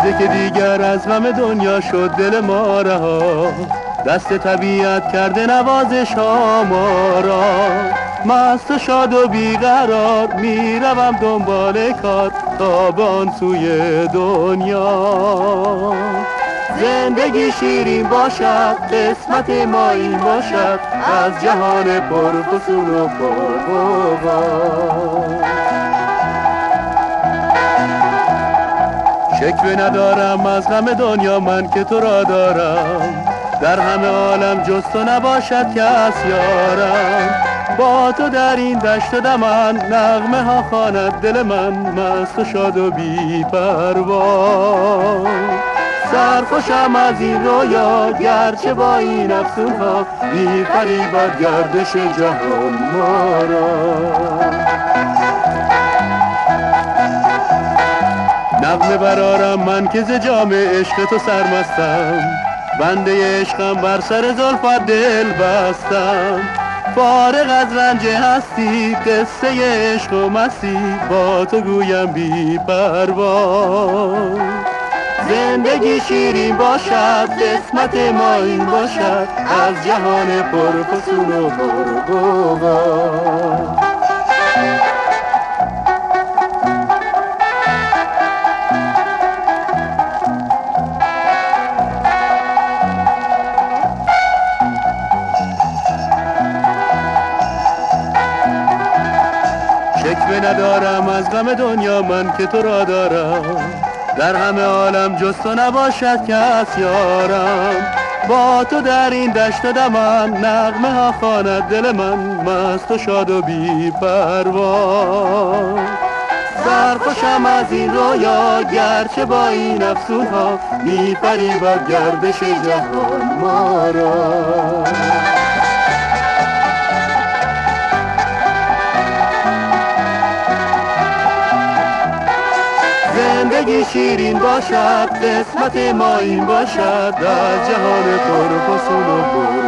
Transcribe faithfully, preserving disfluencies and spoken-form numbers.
دیده که دیگر از غم دنیا شد دل ما رها، دست طبیعت کرده نوازش ها ما را. مست و شاد و بیقرار میروم دنبال کار تا به آن سوی دنیا. زندگی شیرین باشد، قسمت ما این باشد، از جهان پرفسون و پرغوغا. شکوه ندارم از غم دنیا من که تو را دارم، در همه عالم جز تو نباشد کس یارم. با تو در این دشت و دمن نغمه ها خواند دل من، مست و شاد و بی پروا. سرخوشم از این رویا گرچه با این افسون ها می‌فریبد گردش جهان ما را. نغمه برارم من که ز جام عشق تو سرمستم، بنده عشقم بر سر زلفت دل بستم. فارغ از رنج هستی قصه عشق و مستی، با تو گویم بی پروا. زندگی شیرین باشد، قسمت ما این باشد، از جهان پرفسون و پرغوغا. شکوه ندارم از غم دنیا من که تو را دارم، در همه عالم جز تو نباشد کس یارم. با تو در این دشت و دمن نغمه ها خواند دل من، مست و شاد و بی پروا. سرخوشم از این رویا گرچه با این افسون ها می‌فریبد گردش جهان ما را. زندگی شیرین باشد، قسمت ما این باشد، در جهان پرفسون و پر